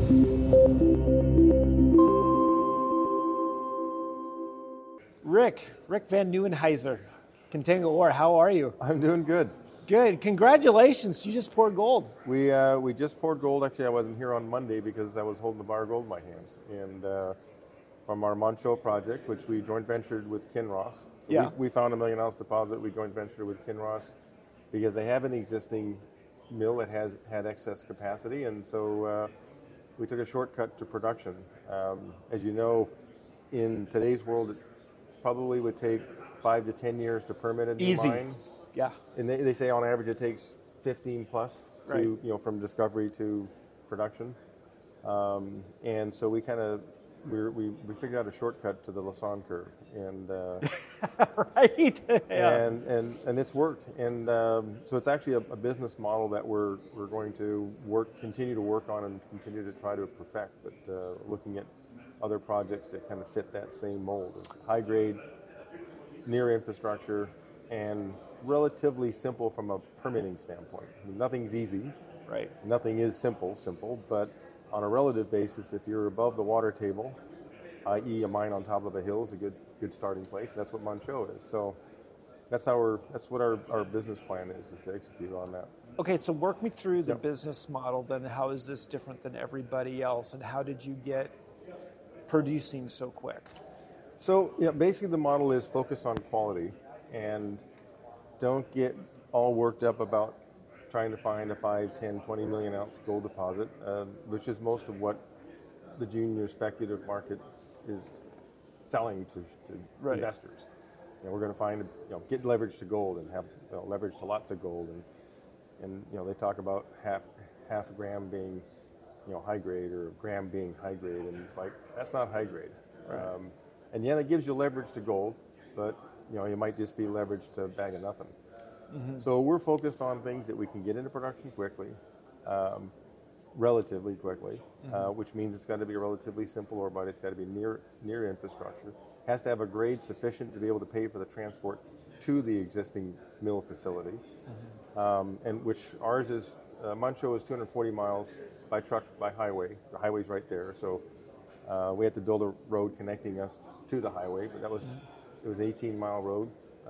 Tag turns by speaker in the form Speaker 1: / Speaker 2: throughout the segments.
Speaker 1: Rick Van Nieuwenhuyse, Contango Ore, how are you?
Speaker 2: I'm doing good.
Speaker 1: Good. Congratulations. You just poured gold.
Speaker 2: We just poured gold. Actually, I wasn't here on Monday because I was holding the bar of gold in my hands. And from our Manh Choh project, which we joint ventured with Kinross. So
Speaker 1: yeah.
Speaker 2: We found a 1 million ounce deposit. We joint ventured with Kinross because they have an existing mill that has had excess capacity. And so we took a shortcut to production. As you know, in today's world, it probably would take 5 to 10 years to permit a new mine.
Speaker 1: Yeah.
Speaker 2: And they say on average it takes 15 plus
Speaker 1: right.
Speaker 2: to, from discovery to production. And so we kind of, we figured out a shortcut to the Lassonde curve. And
Speaker 1: right. Yeah.
Speaker 2: And it's worked. And so it's actually a business model that we're going to continue to work on and continue to try to perfect. But looking at other projects that kind of fit that same mold. High grade, near infrastructure, and relatively simple from a permitting standpoint. I mean, nothing's easy.
Speaker 1: Right.
Speaker 2: Nothing is simple, but on a relative basis, if you're above the water table, i.e. a mine on top of a hill is a good starting place. That's what Manh Choh is. So that's what our business plan is to execute on that.
Speaker 1: Okay, so work me through the business model then. How is this different than everybody else, and how did you get producing so quick?
Speaker 2: So basically the model is focus on quality and don't get all worked up about trying to find a 5, 10, 20 million ounce gold deposit, which is most of what the junior speculative market is selling to
Speaker 1: right.
Speaker 2: investors. We're going to find, get leverage to gold and have leverage to lots of gold, and they talk about half a gram being high grade or a gram being high grade, and it's like that's not high grade.
Speaker 1: Right.
Speaker 2: And it gives you leverage to gold, but you might just be leveraged to a bag of nothing. Mm-hmm. So we're focused on things that we can get into production quickly, relatively quickly, mm-hmm. Which means it's got to be a relatively simple ore body. It's got to be near infrastructure. Has to have a grade sufficient to be able to pay for the transport to the existing mill facility, mm-hmm. And which ours is. Manh Choh is 240 miles by truck, by highway. The highway's right there, so we had to build a road connecting us to the highway, but it was an 18-mile road,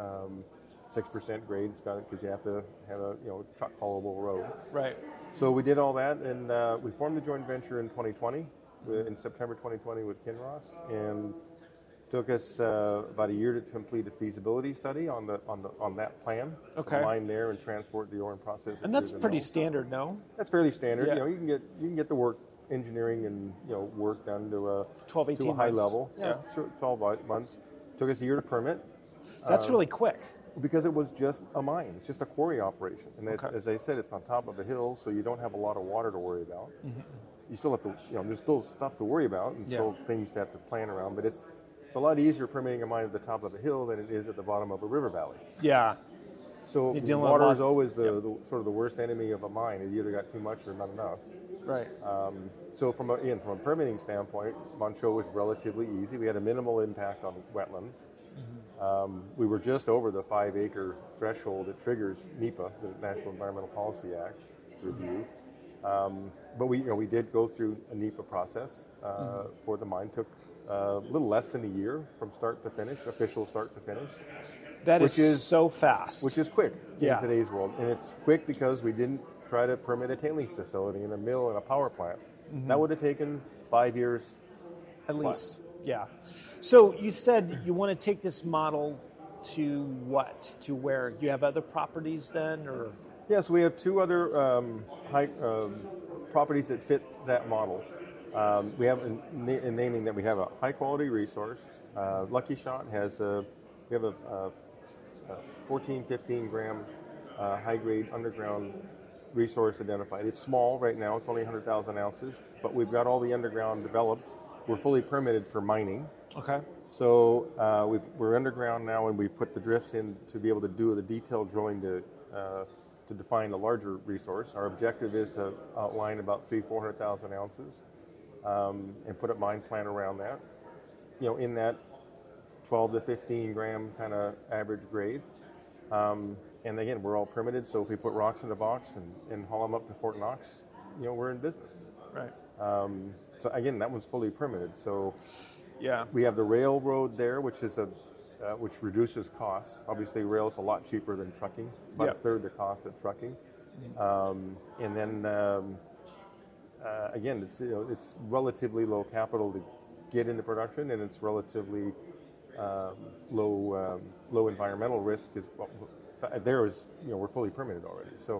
Speaker 2: 6% grade. It's got it because you have to have a truck haulable road.
Speaker 1: Right.
Speaker 2: So we did all that, and we formed a joint venture in 2020, in September 2020 with Kinross, and took us about a year to complete a feasibility study on that plan.
Speaker 1: Okay.
Speaker 2: Mine there and transport the ore and process it.
Speaker 1: And that's pretty standard, no?
Speaker 2: That's fairly standard.
Speaker 1: Yeah.
Speaker 2: You can get the work engineering and work done to a
Speaker 1: 12, 18
Speaker 2: to a high
Speaker 1: months.
Speaker 2: level.
Speaker 1: Yeah.
Speaker 2: 12 months. Took us a year to permit.
Speaker 1: That's really quick.
Speaker 2: Because it was just a mine. It's just a quarry operation, and as I said, it's on top of a hill, so you don't have a lot of water to worry about. Mm-hmm. You still have to, there's still stuff to worry about and still things to have to plan around, but it's a lot easier permitting a mine at the top of a hill than it is at the bottom of a river valley.
Speaker 1: Yeah.
Speaker 2: So water is always the sort of the worst enemy of a mine. You either got too much or not enough.
Speaker 1: Right.
Speaker 2: So from a permitting standpoint, Manh Choh was relatively easy. We had a minimal impact on wetlands. Mm-hmm. We were just over the 5-acre threshold that triggers NEPA, the National Environmental Policy Act review. But we did go through a NEPA process for the mine. Took a little less than a year from start to finish, official start to finish.
Speaker 1: That is so fast.
Speaker 2: Which is quick in today's world. And it's quick because we didn't try to permit a tailings facility and a mill and a power plant. Mm-hmm. That would have taken 5 years.
Speaker 1: At least, yeah. So you said you want to take this model to what? To where? You have other properties then, or?
Speaker 2: Yes, we have two other properties that fit that model. We have in naming that we have a high quality resource. Lucky Shot has we have a 14, 15 gram high grade underground resource identified. It's small right now. It's only 100,000 ounces, but we've got all the underground developed. We're fully permitted for mining.
Speaker 1: Okay.
Speaker 2: So we're underground now, and we put the drifts in to be able to do the detailed drilling to define a larger resource. Our objective is to outline about 400,000 ounces and put a mine plan around that. In that 12 to 15 gram kind of average grade. And again, we're all permitted, so if we put rocks in the box and haul them up to Fort Knox, we're in business.
Speaker 1: Right.
Speaker 2: So again, that one's fully permitted. So
Speaker 1: Yeah.
Speaker 2: we have the railroad there, which is which reduces costs. Obviously, rail is a lot cheaper than trucking. It's about a third the cost of trucking. And then again, it's relatively low capital to get into production, and it's relatively low environmental risk. We're fully permitted already. So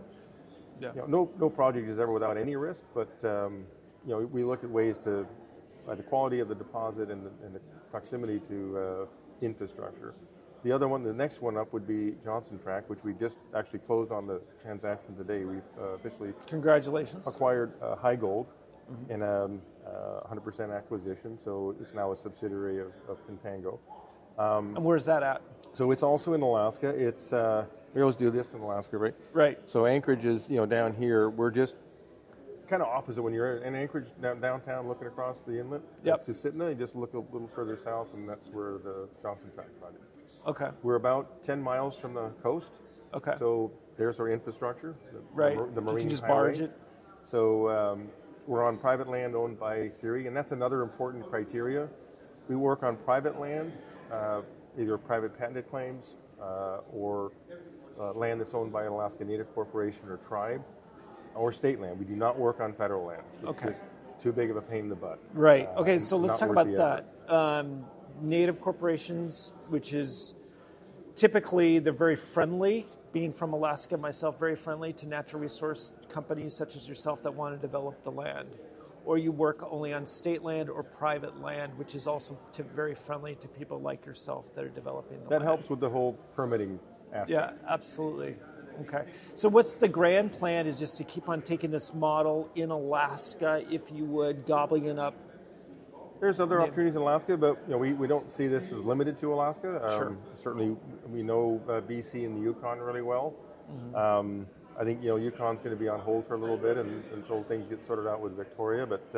Speaker 2: no project is ever without any risk, but we look at ways to the quality of the deposit and the proximity to infrastructure. The next one up would be Johnson Tract, which we just actually closed on the transaction today. We've officially
Speaker 1: Congratulations.
Speaker 2: acquired High Gold in a 100% acquisition, so it's now a subsidiary of Contango.
Speaker 1: And where's that at?
Speaker 2: So it's also in Alaska. It's we always do this in Alaska, right?
Speaker 1: Right.
Speaker 2: So Anchorage is down here. We're just kind of opposite when you're in Anchorage downtown, looking across the inlet.
Speaker 1: Yep.
Speaker 2: It's Susitna. You just look a little further south, and that's where the Johnson Tract project is.
Speaker 1: Okay.
Speaker 2: We're about 10 miles from the coast.
Speaker 1: Okay.
Speaker 2: So there's our infrastructure.
Speaker 1: Right.
Speaker 2: The marine
Speaker 1: you can just
Speaker 2: highway.
Speaker 1: barge it.
Speaker 2: So we're on private land owned by CIRI, and that's another important criteria. We work on private land, either private patented claims or land that's owned by an Alaska Native Corporation or tribe, or state land. We do not work on federal land. It's just too big of a pain in the butt.
Speaker 1: Right. Okay, so let's
Speaker 2: not
Speaker 1: talk
Speaker 2: worth
Speaker 1: about
Speaker 2: the
Speaker 1: that. Native corporations, which is typically they're very friendly, being from Alaska myself, very friendly to natural resource companies such as yourself that want to develop the land. Or you work only on state land or private land, which is also very friendly to people like yourself that are developing the land.
Speaker 2: That helps with the whole permitting aspect.
Speaker 1: Yeah, absolutely. Okay. So what's the grand plan is just to keep on taking this model in Alaska, if you would, gobbling it up.
Speaker 2: There's other opportunities in Alaska, but we don't see this as limited to Alaska.
Speaker 1: Sure.
Speaker 2: Certainly, we know BC and the Yukon really well. Mm-hmm. I think Yukon's going to be on hold for a little bit until things get sorted out with Victoria. But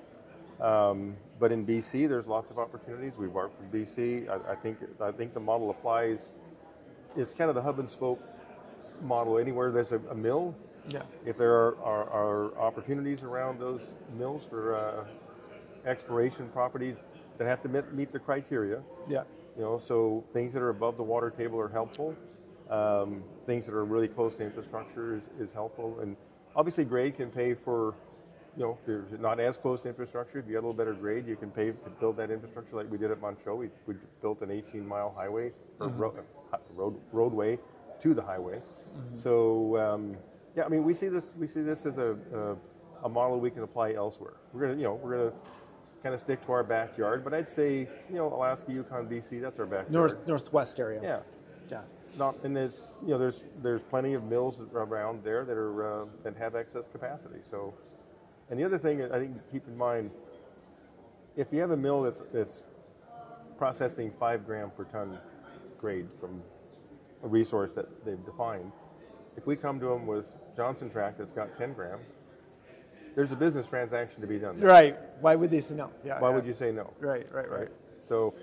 Speaker 2: but in BC, there's lots of opportunities. We've worked with BC. I think the model applies. It's kind of the hub and spoke model. Anywhere there's a mill, if there are opportunities around those mills for exploration properties that have to meet the criteria. Yeah. So things that are above the water table are helpful. Things that are really close to infrastructure is helpful. And obviously grade can pay for, if you're not as close to infrastructure, if you get a little better grade, you can pay to build that infrastructure like we did at Manh Choh. We built an 18-mile highway, or roadway to the highway. Mm-hmm. So, we see this as a model we can apply elsewhere. We're gonna kind of stick to our backyard, but I'd say Alaska, Yukon, BC, that's our backyard.
Speaker 1: Northwest area.
Speaker 2: Yeah. And there's plenty of mills around there that have excess capacity. So, and the other thing I think to keep in mind, if you have a mill that's processing 5 gram per ton grade from a resource that they've defined, if we come to them with Johnson Tract that's got 10 gram, there's a business transaction to be done there.
Speaker 1: Right. Why would they say no?
Speaker 2: Why would you say no? Right. So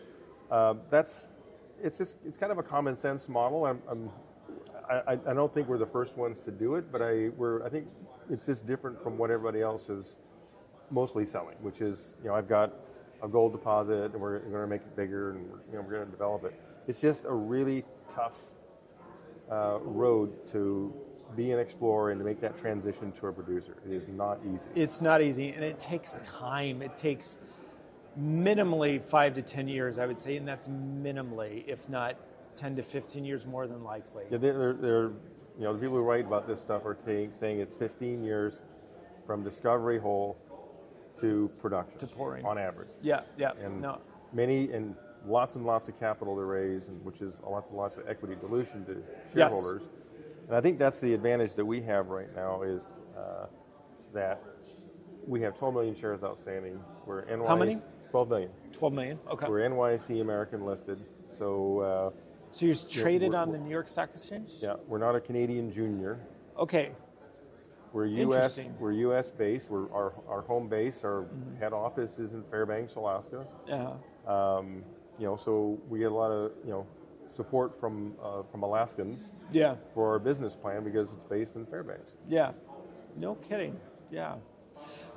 Speaker 2: it's kind of a common sense model. I don't think we're the first ones to do it, but I think it's just different from what everybody else is mostly selling, which is I've got a gold deposit and we're going to make it bigger and we're going to develop it. It's just a really tough road to be an explorer and to make that transition to a producer. It is not easy.
Speaker 1: It's not easy, and it takes time. It takes minimally 5 to 10 years, I would say, and that's minimally, if not 10 to 15 years more than likely.
Speaker 2: Yeah, the people who write about this stuff are saying it's 15 years from discovery hole to production,
Speaker 1: to pouring,
Speaker 2: on average.
Speaker 1: Yeah.
Speaker 2: And many and lots of capital to raise, and which is lots and lots of equity dilution to shareholders. Yes. And I think that's the advantage that we have right now is that we have 12 million shares outstanding. We're NYSE.
Speaker 1: How many?
Speaker 2: 12 million.
Speaker 1: 12 million. Okay.
Speaker 2: We're NYSE American listed, so.
Speaker 1: So you're traded on the New York Stock Exchange?
Speaker 2: Yeah, we're not a Canadian junior.
Speaker 1: Okay.
Speaker 2: We're U.S. We're U.S. based. We're our home base. Our head office is in Fairbanks, Alaska.
Speaker 1: Yeah.
Speaker 2: So we get a lot of support from Alaskans.
Speaker 1: Yeah.
Speaker 2: For our business plan because it's based in Fairbanks.
Speaker 1: Yeah. No kidding. Yeah.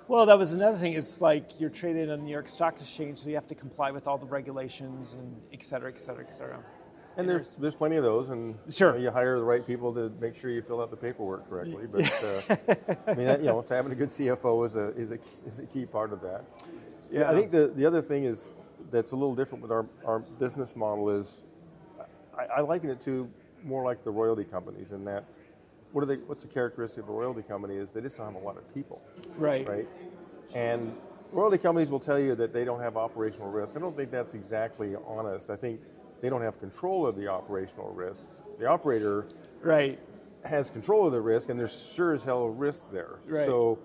Speaker 1: Well, that was another thing. It's like you're traded on the New York Stock Exchange, so you have to comply with all the regulations and et cetera, et cetera, et cetera.
Speaker 2: And there's plenty of those, and
Speaker 1: sure.
Speaker 2: You hire the right people to make sure you fill out the paperwork correctly. But I mean, so having a good CFO is a key part of that.
Speaker 1: Yeah.
Speaker 2: I think the other thing is that's a little different with our business model is I liken it to more like the royalty companies in that what's the characteristic of a royalty company is they just don't have a lot of people.
Speaker 1: Right.
Speaker 2: Right. And royalty companies will tell you that they don't have operational risk. I don't think that's exactly honest. I think they don't have control of the operational risks. The operator
Speaker 1: right.
Speaker 2: has control of the risk, and there's sure as hell a risk there.
Speaker 1: Right.
Speaker 2: So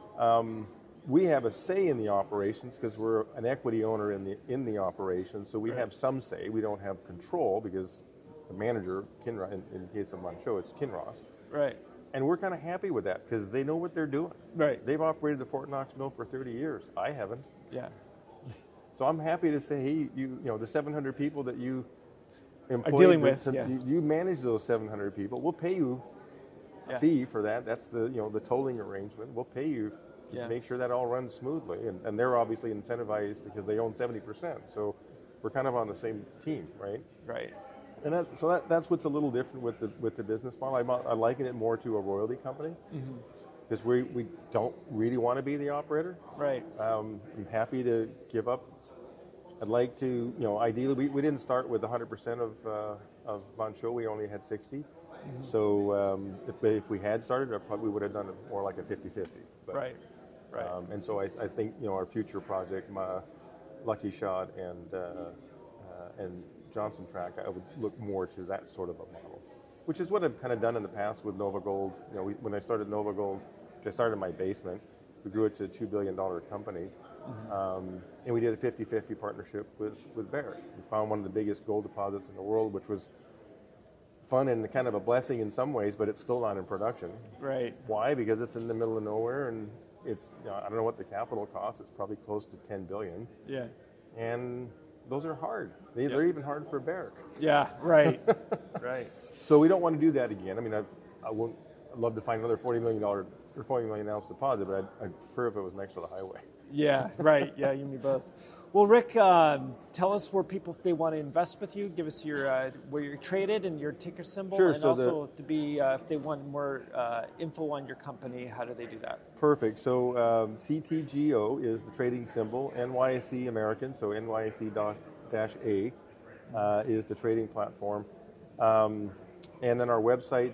Speaker 2: we have a say in the operations because we're an equity owner in the operation. So we have some say. We don't have control because the manager, Kinross, in the case of Manh Choh, it's Kinross.
Speaker 1: Right.
Speaker 2: And we're kind of happy with that because they know what they're doing.
Speaker 1: Right.
Speaker 2: They've operated the Fort Knox mill for 30 years. I haven't.
Speaker 1: Yeah.
Speaker 2: So I'm happy to say, hey, you know, the 700 people that you employ,
Speaker 1: dealing with,
Speaker 2: you manage those 700 people. We'll pay you a fee for that. That's the the tolling arrangement. We'll pay you to make sure that all runs smoothly. And they're obviously incentivized because they own 70%. So we're kind of on the same team, right?
Speaker 1: Right.
Speaker 2: And that's what's a little different with the business model. I liken it more to a royalty company because we don't really want to be the operator.
Speaker 1: Right.
Speaker 2: I'm happy to give up. I'd like to, ideally, we didn't start with 100% of Manh Choh. We only had 60. So if we had started, we would have done it more like a 50-50.
Speaker 1: Right. Right.
Speaker 2: And so I think our future project, Lucky Shot and Johnson Tract, I would look more to that sort of a model, which is what I've kind of done in the past with Nova Gold. When I started Nova Gold, which I started in my basement, we grew it to a $2 billion company. And we did a 50-50 partnership with Barrick. We found one of the biggest gold deposits in the world, which was fun and kind of a blessing in some ways, but it's still not in production.
Speaker 1: Right.
Speaker 2: Why? Because it's in the middle of nowhere, and it's I don't know what the capital cost. It's probably close to $10 billion.
Speaker 1: Yeah.
Speaker 2: And those are hard. They're even hard for Barrick.
Speaker 1: Yeah. Right. Right.
Speaker 2: So we don't want to do that again. I mean, I'd love to find another $40 million ounce deposit, but I'd prefer if it was next to the highway.
Speaker 1: Yeah, right. Yeah, you and me both. Well, Rick, tell us where people, if they want to invest with you, give us your where you're traded and your ticker symbol,
Speaker 2: sure,
Speaker 1: and
Speaker 2: so
Speaker 1: also to be if they want more info on your company, how do they do that?
Speaker 2: Perfect. So CTGO is the trading symbol. NYSE American, so NYSE-A is the trading platform. And then our website,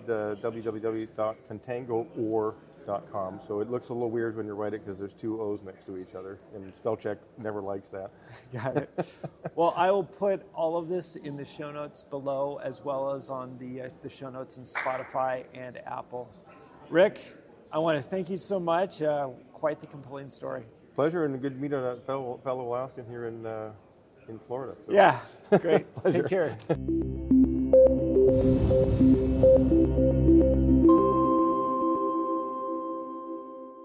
Speaker 2: www.contangoor.com. So it looks a little weird when you write it because there's two O's next to each other, and spell check never likes that.
Speaker 1: Got it. Well, I will put all of this in the show notes below, as well as on the show notes in Spotify and Apple. Rick, I want to thank you so much. Quite the compelling story.
Speaker 2: Pleasure, and good to meet a fellow Alaskan here in Florida. So.
Speaker 1: Yeah, great. Take care.